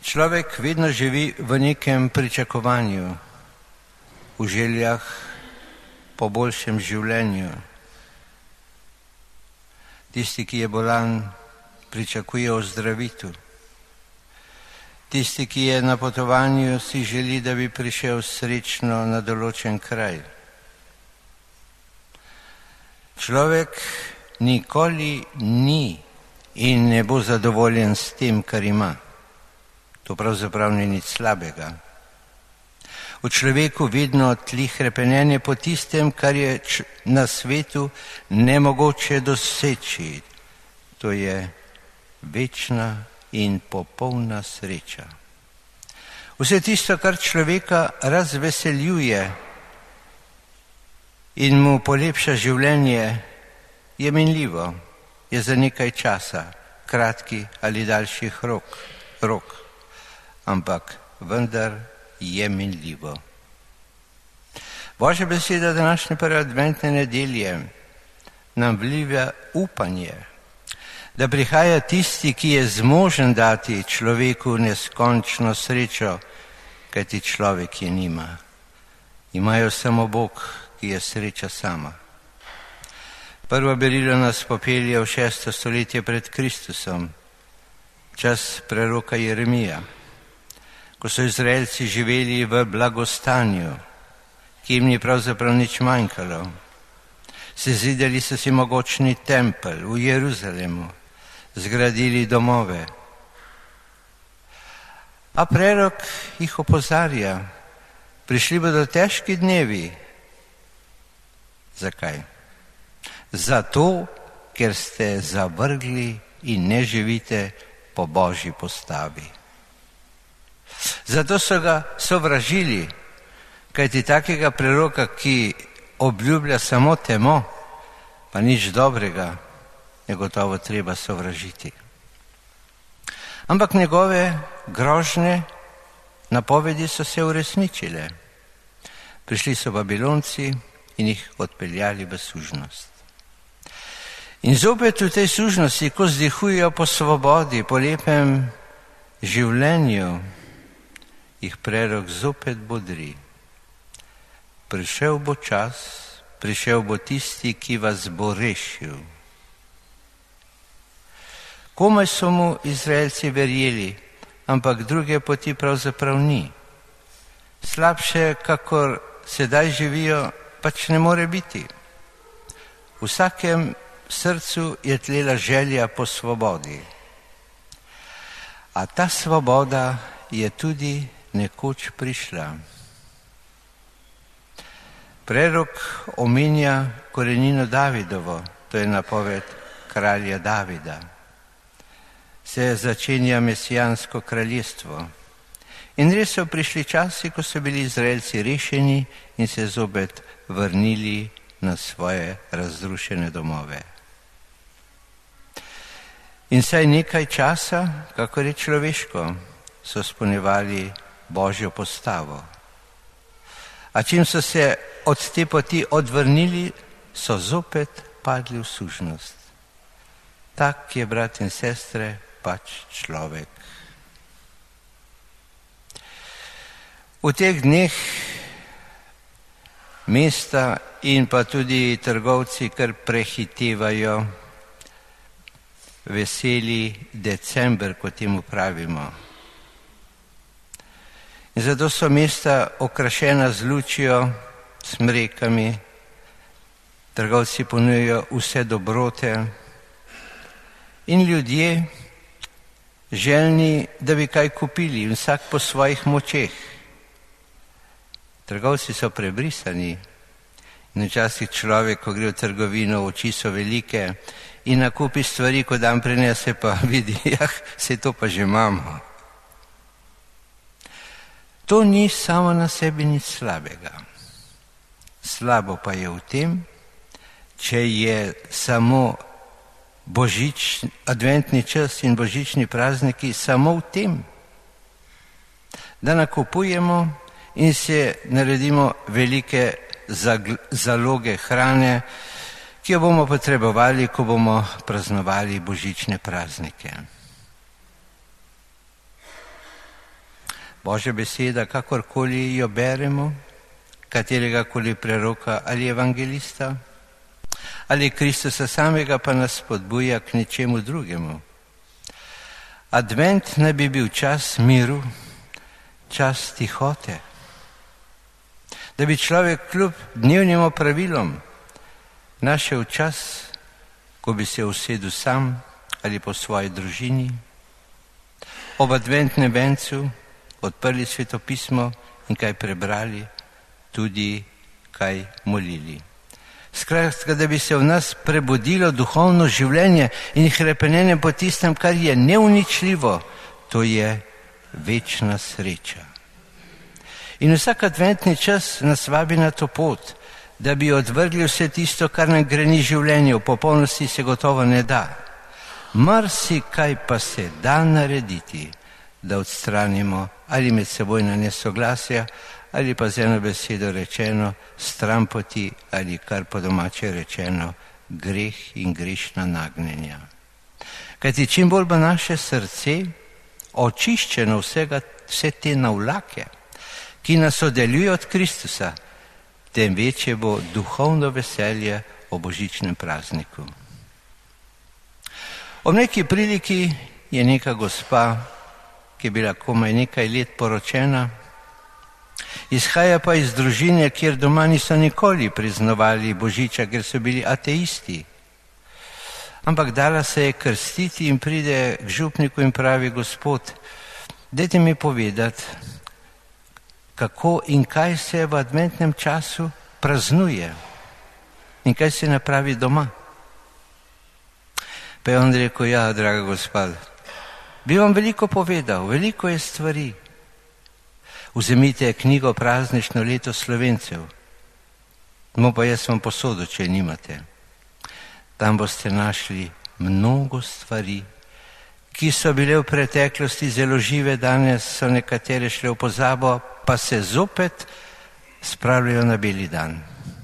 Človek vedno živi v nekem pričakovanju, v željah po boljšem življenju. Tisti, ki je bolan, pričakuje ozdravitev. Tisti, ki je na potovanju, si želi, da bi prišel srečno na določen kraj. Človek nikoli ni in ne bo zadovoljen s tem, kar ima. To pravzaprav ni nič slabega. V človeku vedno tli hrepenenje po tistem, kar je na svetu nemogoče doseči. To je večna in popolna sreča. Vse tisto, kar človeka razveseljuje in mu polepša življenje, je minljivo, je za nekaj časa, kratki ali daljših rok, ampak vendar je minljivo. Božja beseda današnje prve adventne nedelje nam vliva upanje, da prihaja tisti, ki je zmožen dati človeku neskončno srečo, kajti človek je nima. Imajo samo Bog, ki je sreča sama. Prvo berilo nas popelje v 6. stoletje pred Kristusom, čas preroka Jeremija, ko so Izraelci živeli v blagostanju, ki jim ni pravzaprav nič manjkalo. Sezidali so si mogočni tempelj v Jeruzalemu, zgradili domove. A prerok jih opozarja, prišli bodo težki dnevi. Zakaj? Zato, ker ste zavrgli in ne živite po Božji postavi. Zato so ga sovražili, kajti takega preroka, ki obljublja samo temo, pa nič dobrega, je gotovo treba sovražiti. Ampak njegove grožnje napovedi so se uresničile. Prišli so Babilonci in jih odpeljali v sužnost. In zopet v tej sužnosti, ko vzdihujejo po svobodi, po lepem življenju, jih prerok zopet bodri. Prišel bo čas, prišel bo tisti, ki vas bo rešil. Komaj so mu Izraelci verjeli, ampak druge poti pravzaprav ni. Slabše, kakor sedaj živijo, pač ne more biti. V vsakem srcu je tlela želja po svobodi. A ta svoboda je tudi nekoč prišla. Prerok omenja korenino Davidovo, to je napoved kralja Davida. Se začenja mesijansko kraljestvo. In res so prišli časi, ko so bili Izraelci rešeni in se zopet vrnili na svoje razrušene domove. In saj nekaj časa, kakor je človeško, so izpolnjevali Božjo postavo. A čim so se od te poti odvrnili, so zopet padli v sužnost. Tak je, brat in sestre, pač človek. V teh dneh mesta in pa tudi trgovci kar prehitevajo veseli december, kot temu pravimo. In zato so mesta okrašena z lučjo, smrekami, trgovci ponujajo vse dobrote in ljudje željni, da bi kaj kupili, vsak po svojih močeh. Trgovci so prebrisani in včasih človek, ko gre v trgovino, oči so velike in nakupi stvari, ko dan prinese, pa vidi, saj to pa že imamo. To ni samo na sebi nič slabega. Slabo pa je v tem, če je samo adventni čas in božični prazniki samo v tem, da nakupujemo in se naredimo velike zaloge hrane, ki jo bomo potrebovali, ko bomo praznovali božične praznike. Božja beseda, kakorkoli jo beremo, katerega koli preroka ali evangelista, ali Kristusa samega pa nas spodbuja k ničemu drugemu. Advent naj bi bil čas miru, čas tihote, da bi človek kljub dnevnim opravilom našel čas, ko bi se usedel sam ali po svoji družini, ob adventnem vencu odprli svetopismo in kaj prebrali, tudi kaj molili. Skratka, da bi se v nas prebudilo duhovno življenje in hrepenenje po tistem, kar je neuničljivo, to je večna sreča. In vsak adventni čas nas vabi na to pot, da bi odvrgli vse tisto, kar nam greni življenje, v popolnosti se gotovo ne da. Marsikaj pa se da narediti, da odstranimo ali medsebojna nesoglasja, ali pa z eno besedo rečeno stranpoti ali kar po domače rečeno greh in grešna nagnjenja. Kajti čim bolj bo naše srce očiščeno vse te navlake, ki nas oddaljuje od Kristusa, tem večje bo duhovno veselje o božičnem prazniku. Ob neki priliki je neka gospa, ki je bila komaj nekaj let poročena, izhaja pa iz družine, kjer doma niso nikoli praznovali božiča, ker so bili ateisti. Ampak dala se je krstiti in pride k župniku in pravi: Gospod, dajte mi povedati, kako in kaj se v adventnem času praznuje in kaj se napravi doma. Pa je on rekel: ja, draga gospa, bi vam veliko povedal, veliko je stvari. Vzemite knjigo Praznično leto Slovencev, no pa jaz vam posodil, če nimate. Tam boste našli mnogo stvari, ki so bile v preteklosti zelo žive, danes so nekatere šle v pozabo, pa se zopet spravljajo na beli dan.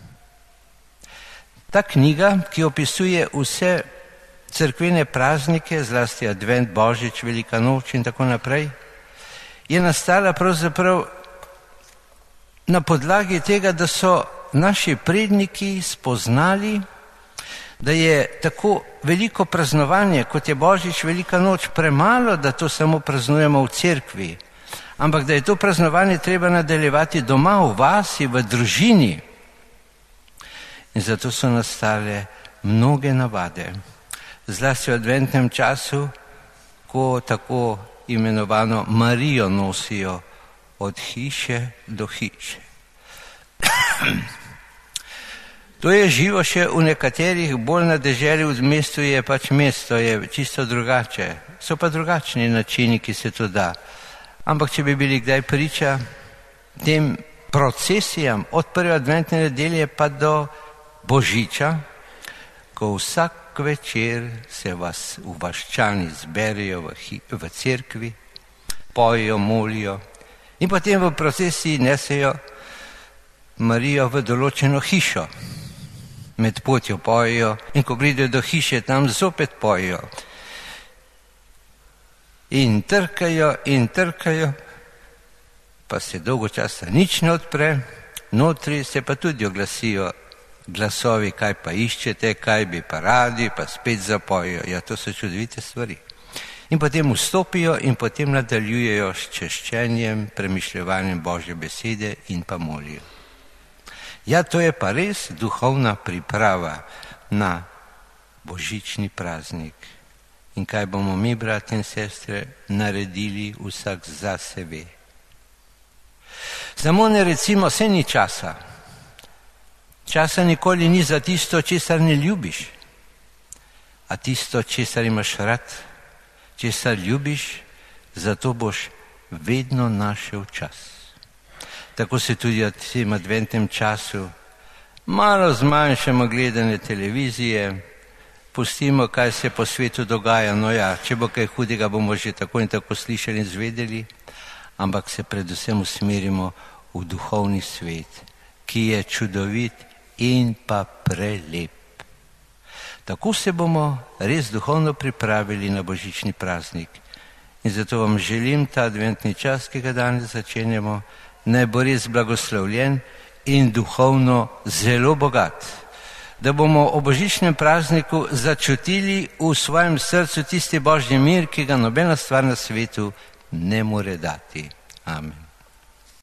Ta knjiga, ki opisuje vse cerkvene praznike, zlasti advent, božič, velika noč in tako naprej, je nastala pravzaprav na podlagi tega, da so naši predniki spoznali, da je tako veliko praznovanje, kot je božič, velika noč, premalo, da to samo praznujemo v cerkvi, ampak da je to praznovanje treba nadaljevati doma, v vasi, v družini. In zato so nastale mnoge navade, zlasti v adventnem času, ko tako imenovano Marijo nosijo od hiše do hiše. To je živo še v nekaterih, bolj na deželi, v mestu je pač mesto, je čisto drugače. So pa drugačni načini, ki se to da. Ampak če bi bili kdaj priča tem procesijam od prve adventne nedelje pa do božiča, ko vsak večer se vas vaščani zberejo v cerkvi, pojejo, molijo in potem v procesiji nesejo Marijo v določeno hišo. Med potjo pojejo in ko pridejo do hiše, tam zopet pojejo. In trkajo, pa se dolgo časa nič ne odpre, notri se pa tudi oglasijo glasovi, kaj pa iščete, kaj bi pa radi, pa spet zapojejo. Ja, to so čudovite stvari. In potem vstopijo in potem nadaljujejo s češčenjem, premišljevanjem Božje besede in pa molijo. Ja, to je pa res duhovna priprava na božični praznik. In kaj bomo mi, bratje in sestre, naredili, vsak zase ve. Samo ne recimo, saj ni časa. Časa nikoli ni za tisto, česar ne ljubiš. A tisto, česar imaš rad, česar ljubiš, zato boš vedno našel čas. Tako se tudi v tem adventnem času malo zmanjšamo gledanje televizije, pustimo, kaj se po svetu dogaja. No ja, če bo kaj hudega, bomo že tako in tako slišali in zvedeli, ampak se predvsem usmerimo v duhovni svet, ki je čudovit in pa prelep. Tako se bomo res duhovno pripravili na božični praznik In zato vam želim ta adventni čas, ki ga danes začenjamo, naj bo res blagoslovljen in duhovno zelo bogat. Da bomo o božičnem prazniku začutili v svojem srcu tisti božji mir, ki ga nobena stvar na svetu ne more dati. Amen.